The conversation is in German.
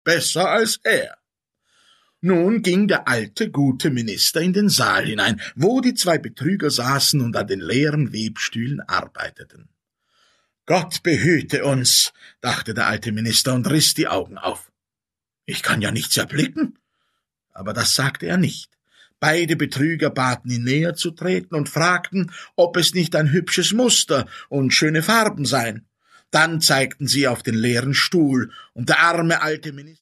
besser als er. Nun ging der alte, gute Minister in den Saal hinein, wo die zwei Betrüger saßen und an den leeren Webstühlen arbeiteten. »Gott behüte uns«, dachte der alte Minister und riss die Augen auf. »Ich kann ja nichts erblicken.« Aber das sagte er nicht. Beide Betrüger baten ihn näher zu treten und fragten, ob es nicht ein hübsches Muster und schöne Farben seien. Dann zeigten sie auf den leeren Stuhl, und der arme alte Minister